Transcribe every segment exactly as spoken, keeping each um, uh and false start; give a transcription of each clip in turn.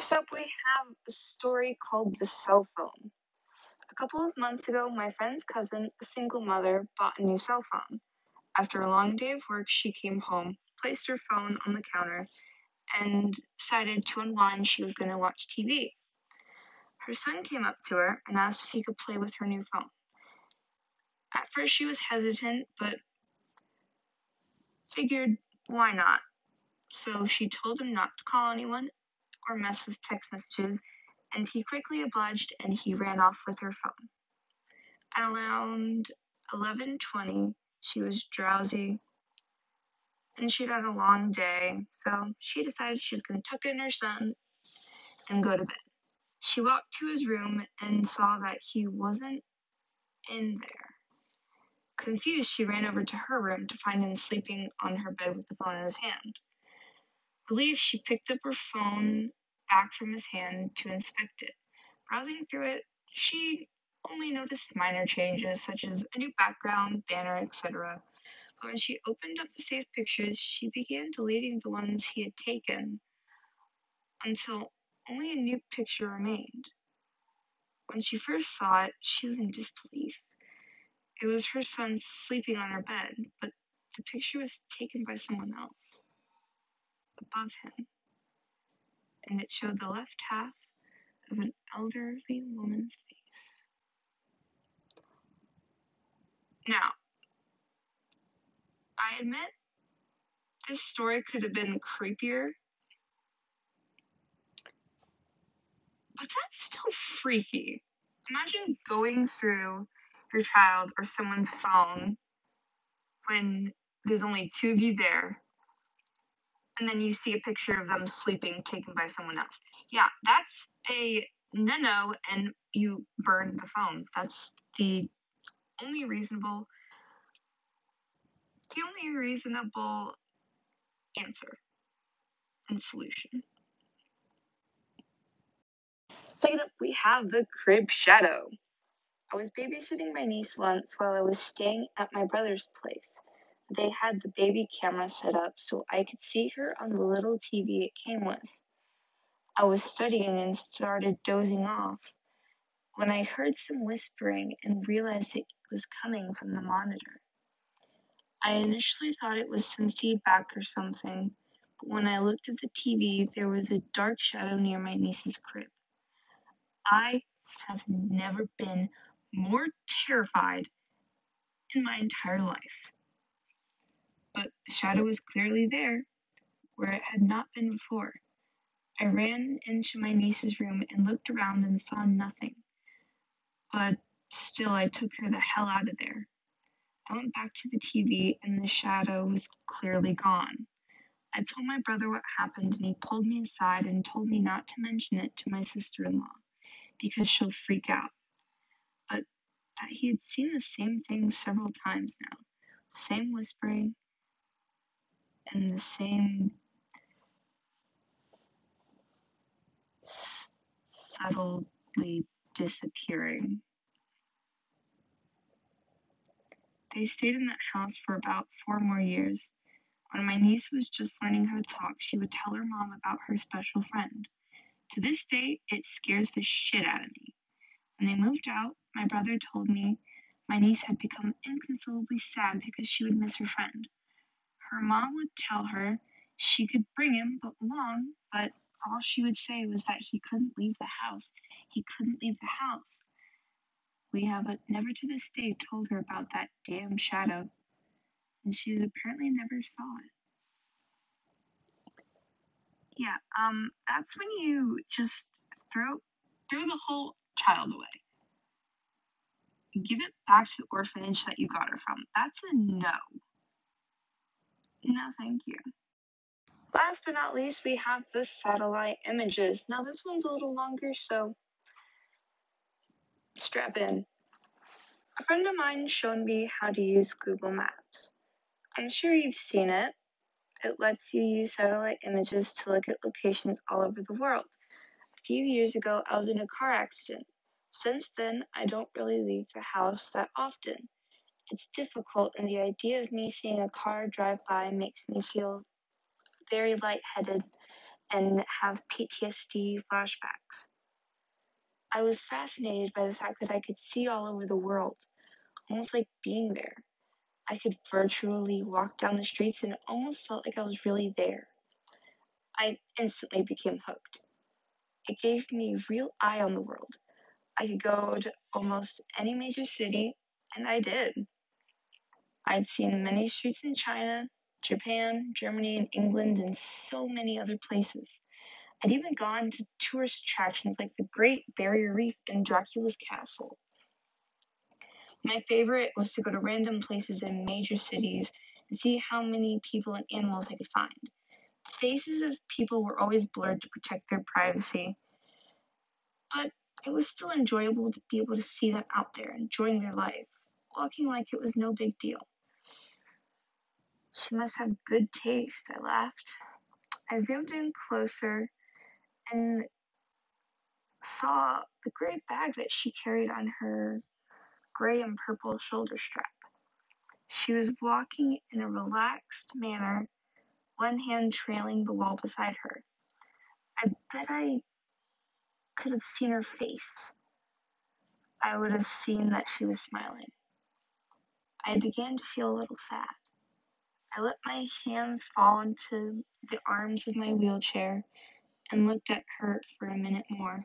First up, we have a story called The Cell Phone. A couple of months ago, my friend's cousin, a single mother, bought a new cell phone. After a long day of work, she came home, placed her phone on the counter, and decided to unwind. She was going to watch T V. Her son came up to her and asked if he could play with her new phone. At first, she was hesitant, but figured why not. So she told him not to call anyone or mess with text messages, and he quickly obliged and he ran off with her phone. At around eleven twenty, she was drowsy and she'd had a long day, so she decided she was going to tuck in her son and go to bed. She walked to his room and saw that he wasn't in there. Confused, she ran over to her room to find him sleeping on her bed with the phone in his hand. Relieved, she picked up her phone back from his hand to inspect it. Browsing through it, she only noticed minor changes, such as a new background, banner, et cetera. But when she opened up the saved pictures, she began deleting the ones he had taken until only a new picture remained. When she first saw it, she was in disbelief. It was her son sleeping on her bed, but the picture was taken by someone else above him, and it showed the left half of an elderly woman's face. Now, I admit this story could have been creepier, but that's still freaky. Imagine going through your child or someone's phone when there's only two of you there, and then you see a picture of them sleeping taken by someone else. Yeah, that's a no-no, and you burn the phone. That's the only reasonable, the only reasonable answer and solution. Second up, we have the crib shadow. I was babysitting my niece once while I was staying at my brother's place. They had the baby camera set up so I could see her on the little T V it came with. I was studying and started dozing off when I heard some whispering and realized it was coming from the monitor. I initially thought it was some feedback or something, but when I looked at the T V, there was a dark shadow near my niece's crib. I have never been more terrified in my entire life. But the shadow was clearly there, where it had not been before. I ran into my niece's room and looked around and saw nothing. But still, I took her the hell out of there. I went back to the T V and the shadow was clearly gone. I told my brother what happened and he pulled me aside and told me not to mention it to my sister-in-law because she'll freak out. But that he had seen the same thing several times now. The same whispering and the same subtly disappearing. They stayed in that house for about four more years. When my niece was just learning how to talk, she would tell her mom about her special friend. To this day, it scares the shit out of me. When they moved out, my brother told me my niece had become inconsolably sad because she would miss her friend. Her mom would tell her she could bring him along, but all she would say was that he couldn't leave the house. He couldn't leave the house. We have never to this day told her about that damn shadow, and she apparently never saw it. Yeah, um, that's when you just throw throw the whole child away. Give it back to the orphanage that you got her from. That's a no. No, thank you. Last but not least, we have the satellite images. Now, this one's a little longer, so strap in. A friend of mine showed me how to use Google Maps. I'm sure you've seen it. It lets you use satellite images to look at locations all over the world. A few years ago, I was in a car accident. Since then, I don't really leave the house that often. It's difficult, and the idea of me seeing a car drive by makes me feel very lightheaded and have P T S D flashbacks. I was fascinated by the fact that I could see all over the world, almost like being there. I could virtually walk down the streets and it almost felt like I was really there. I instantly became hooked. It gave me a real eye on the world. I could go to almost any major city, and I did. I'd seen many streets in China, Japan, Germany, and England, and so many other places. I'd even gone to tourist attractions like the Great Barrier Reef and Dracula's Castle. My favorite was to go to random places in major cities and see how many people and animals I could find. The faces of people were always blurred to protect their privacy, but it was still enjoyable to be able to see them out there enjoying their life, walking like it was no big deal. She must have good taste, I laughed. I zoomed in closer and saw the gray bag that she carried on her gray and purple shoulder strap. She was walking in a relaxed manner, one hand trailing the wall beside her. I bet I could have seen her face. I would have seen that she was smiling. I began to feel a little sad. I let my hands fall into the arms of my wheelchair and looked at her for a minute more.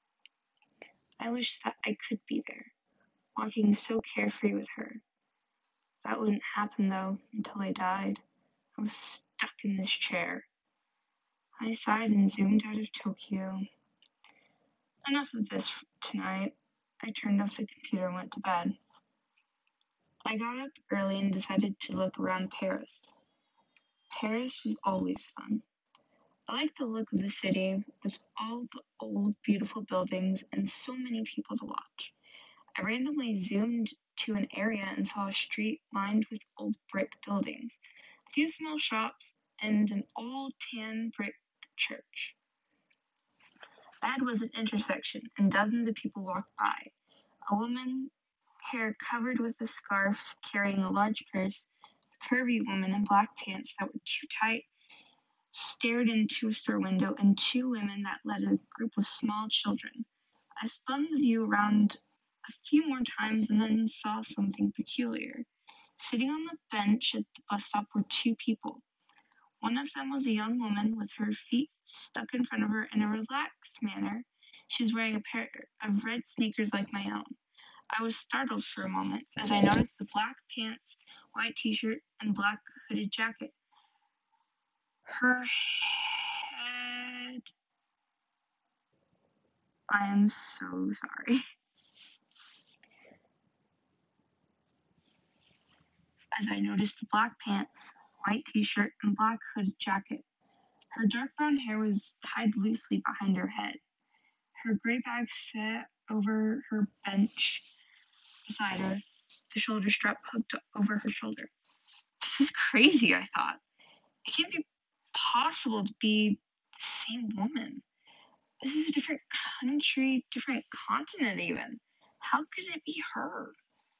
I wish that I could be there, walking so carefree with her. That wouldn't happen, though, until I died. I was stuck in this chair. I sighed and zoomed out of Tokyo. Enough of this tonight. I turned off the computer and went to bed. I got up early and decided to look around Paris. Paris was always fun. I liked the look of the city with all the old, beautiful buildings and so many people to watch. I randomly zoomed to an area and saw a street lined with old brick buildings, a few small shops, and an all tan brick church. Ahead was an intersection, and dozens of people walked by. A woman, hair covered with a scarf, carrying a large purse, a curvy woman in black pants that were too tight, stared into a store window, and two women that led a group of small children. I spun the view around a few more times and then saw something peculiar. Sitting on the bench at the bus stop were two people. One of them was a young woman with her feet stuck in front of her in a relaxed manner. She was wearing a pair of red sneakers like my own. I was startled for a moment as I noticed the black pants, white t-shirt, and black hooded jacket. Her head... I am so sorry. As I noticed the black pants, white t-shirt, and black hooded jacket. Her dark brown hair was tied loosely behind her head. Her gray bag sat over her bench beside her, the shoulder strap hooked over her shoulder. This is crazy, I thought. It can't be possible to be the same woman. This is a different country, different continent even. How could it be her?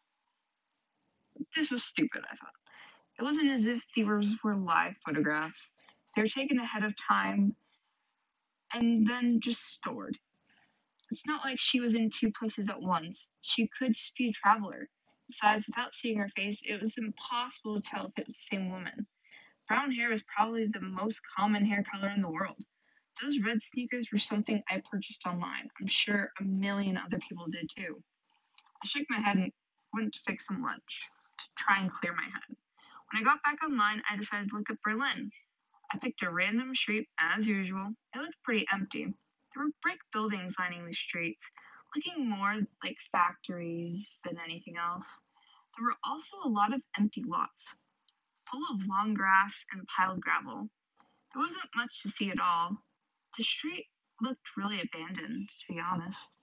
This was stupid, I thought. It wasn't as if these were live photographs. They were taken ahead of time and then just stored. It's not like she was in two places at once. She could just be a traveler. Besides, without seeing her face, it was impossible to tell if it was the same woman. Brown hair was probably the most common hair color in the world. Those red sneakers were something I purchased online. I'm sure a million other people did too. I shook my head and went to fix some lunch to try and clear my head. When I got back online, I decided to look up Berlin. I picked a random street, as usual. It looked pretty empty. There were brick buildings lining the streets, looking more like factories than anything else. There were also a lot of empty lots, full of long grass and piled gravel. There wasn't much to see at all. The street looked really abandoned, to be honest.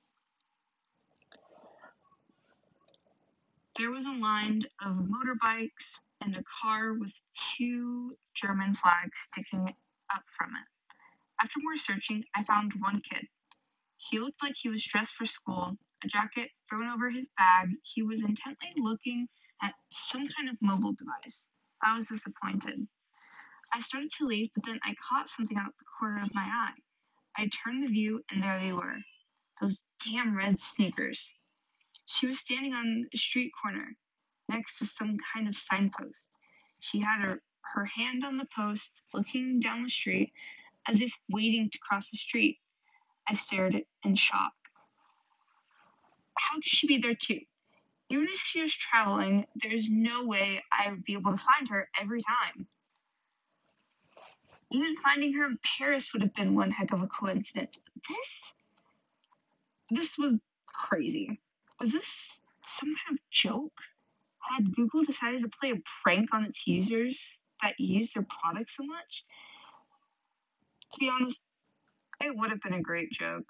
There was a line of motorbikes and a car with two German flags sticking up from it. After more searching, I found one kid. He looked like he was dressed for school, a jacket thrown over his bag. He was intently looking at some kind of mobile device. I was disappointed. I started to leave, but then I caught something out the corner of my eye. I turned the view, and there they were. Those damn red sneakers. She was standing on a street corner, next to some kind of signpost. She had her, her hand on the post, looking down the street, as if waiting to cross the street. I stared in shock. How could she be there too? Even if she was traveling, there's no way I would be able to find her every time. Even finding her in Paris would have been one heck of a coincidence. This, this was crazy. Was this some kind of joke? Had Google decided to play a prank on its users that use their product so much? To be honest, it would have been a great joke.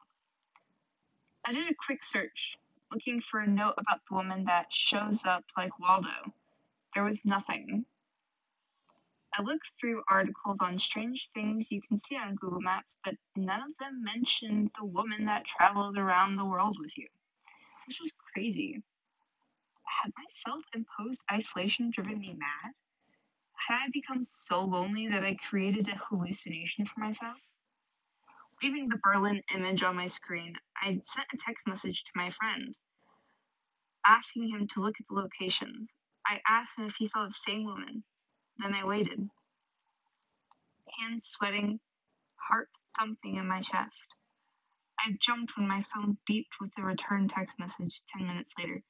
I did a quick search, looking for a note about the woman that shows up like Waldo. There was nothing. I looked through articles on strange things you can see on Google Maps, but none of them mentioned the woman that travels around the world with you. This was crazy. Had my self-imposed isolation driven me mad? Had I become so lonely that I created a hallucination for myself? Leaving the Berlin image on my screen, I sent a text message to my friend, asking him to look at the locations. I asked him if he saw the same woman. Then I waited. Hands sweating, heart thumping in my chest. I jumped when my phone beeped with the return text message ten minutes later.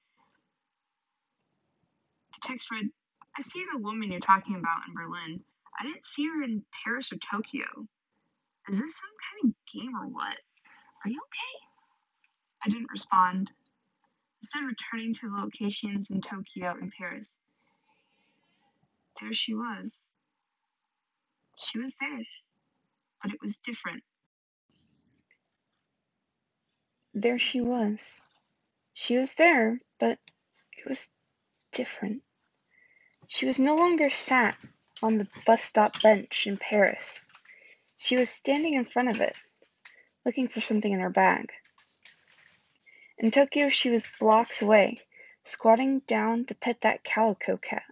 The text read, I see the woman you're talking about in Berlin. I didn't see her in Paris or Tokyo. Is this some kind of game or what? Are you okay? I didn't respond, instead returning to the locations in Tokyo and Paris. There she was. She was there, but it was different. There she was. She was there, but it was different. She was no longer sat on the bus stop bench in Paris. She was standing in front of it, looking for something in her bag. In Tokyo, she was blocks away, squatting down to pet that calico cat.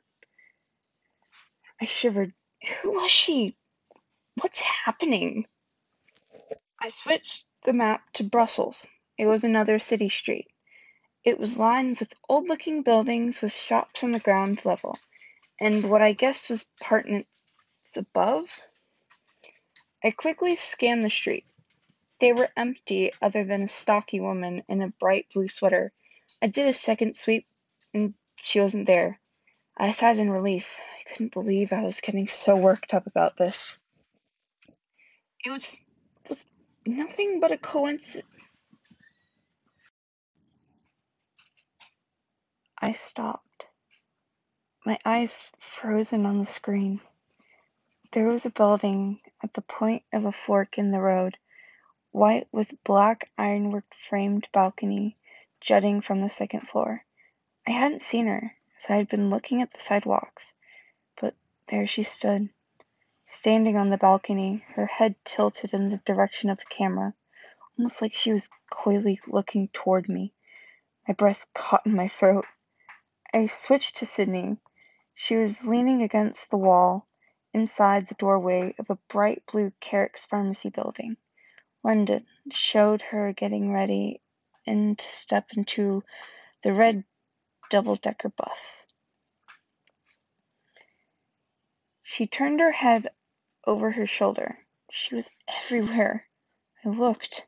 I shivered. Who was she? What's happening? I switched the map to Brussels. It was another city street. It was lined with old-looking buildings with shops on the ground level, and what I guessed was apartments above. I quickly scanned the street. They were empty other than a stocky woman in a bright blue sweater. I did a second sweep, and she wasn't there. I sighed in relief. I couldn't believe I was getting so worked up about this. It was, it was nothing but a coincidence. I stopped, my eyes frozen on the screen. There was a building at the point of a fork in the road, white with black ironwork framed balcony jutting from the second floor. I hadn't seen her, as I had been looking at the sidewalks, but there she stood, standing on the balcony, her head tilted in the direction of the camera, almost like she was coyly looking toward me. My breath caught in my throat. I switched to Sydney. She was leaning against the wall, inside the doorway of a bright blue Carrick's pharmacy building. London showed her getting ready and to step into the red double-decker bus. She turned her head over her shoulder. She was everywhere. I looked.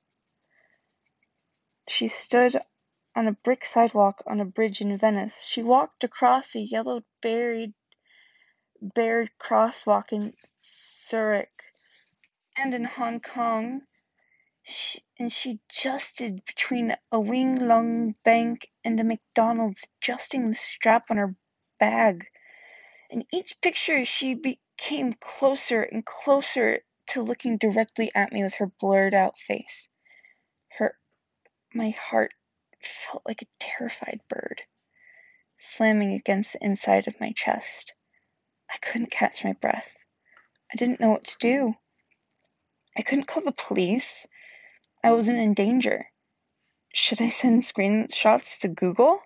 She stood on a brick sidewalk on a bridge in Venice. She walked across a yellow buried barred crosswalk in Zurich and in Hong Kong, she, and she justed between a Wing Lung Bank and a McDonald's, adjusting the strap on her bag. In each picture, she became closer and closer to looking directly at me with her blurred-out face. Her, my heart felt like a terrified bird, slamming against the inside of my chest. I couldn't catch my breath. I didn't know what to do. I couldn't call the police. I wasn't in danger. Should I send screenshots to Google?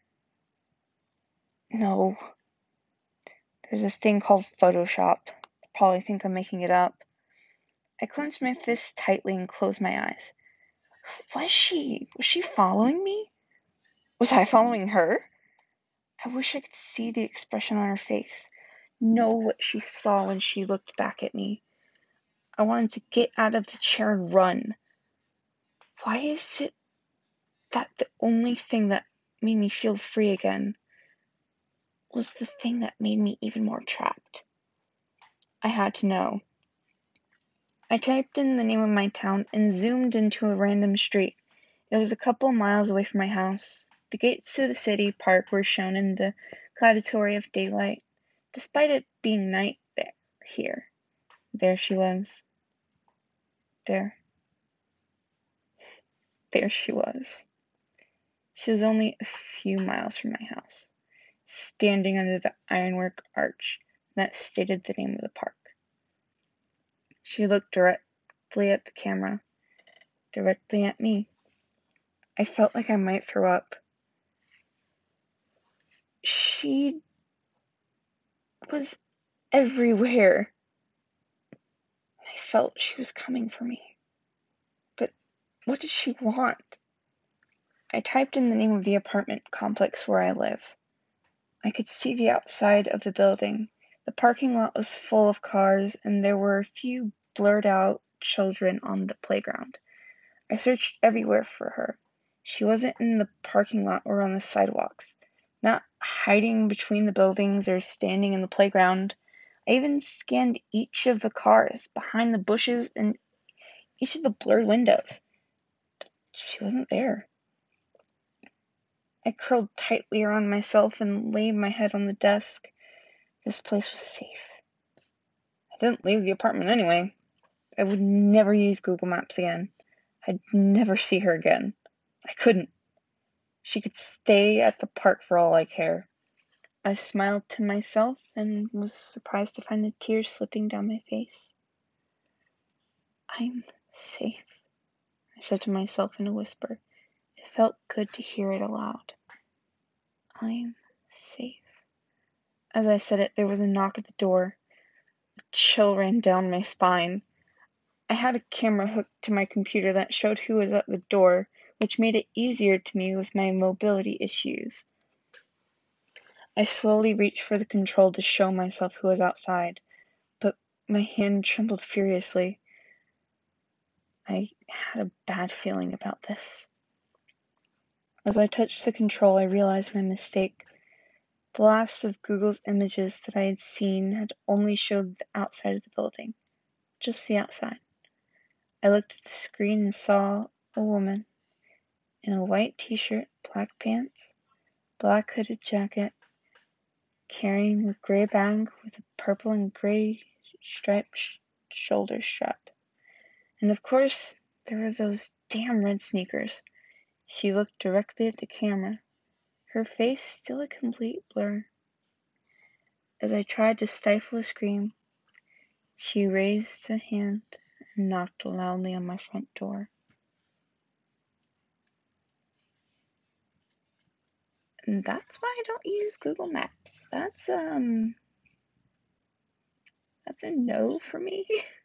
No. There's this thing called Photoshop. probably think I'm making it up. I clenched my fists tightly and closed my eyes. Was she? Was she following me? Was I following her? I wish I could see the expression on her face, know what she saw when she looked back at me. I wanted to get out of the chair and run. Why is it that the only thing that made me feel free again was the thing that made me even more trapped? I had to know. I typed in the name of my town and zoomed into a random street. It was a couple miles away from my house. The gates to the city park were shown in the clarity of daylight. Despite it being night there, here, there she was. There. There she was. She was only a few miles from my house, standing under the ironwork arch that stated the name of the park. She looked directly at the camera, directly at me. I felt like I might throw up. She was everywhere. I felt she was coming for me. But what did she want? I typed in the name of the apartment complex where I live. I could see the outside of the building. The parking lot was full of cars, and there were a few blurred out children on the playground. I searched everywhere for her. She wasn't in the parking lot or on the sidewalks, not hiding between the buildings or standing in the playground. I even scanned each of the cars, behind the bushes, and each of the blurred windows. But she wasn't there. I curled tightly around myself and laid my head on the desk. This place was safe. I didn't leave the apartment anyway. I would never use Google Maps again. I'd never see her again. I couldn't. She could stay at the park for all I care. I smiled to myself and was surprised to find a tear slipping down my face. I'm safe, I said to myself in a whisper. It felt good to hear it aloud. I'm safe. As I said it, there was a knock at the door. A chill ran down my spine. I had a camera hooked to my computer that showed who was at the door, which made it easier to me with my mobility issues. I slowly reached for the control to show myself who was outside, but my hand trembled furiously. I had a bad feeling about this. As I touched the control, I realized my mistake. The last of Google's images that I had seen had only showed the outside of the building, just the outside. I looked at the screen and saw a woman in a white t-shirt, black pants, black hooded jacket, carrying a gray bag with a purple and gray striped sh- shoulder strap. And of course, there were those damn red sneakers. She looked directly at the camera, her face still a complete blur. As I tried to stifle a scream, she raised a hand and knocked loudly on my front door. And that's why I don't use Google Maps. That's, um, that's a no for me.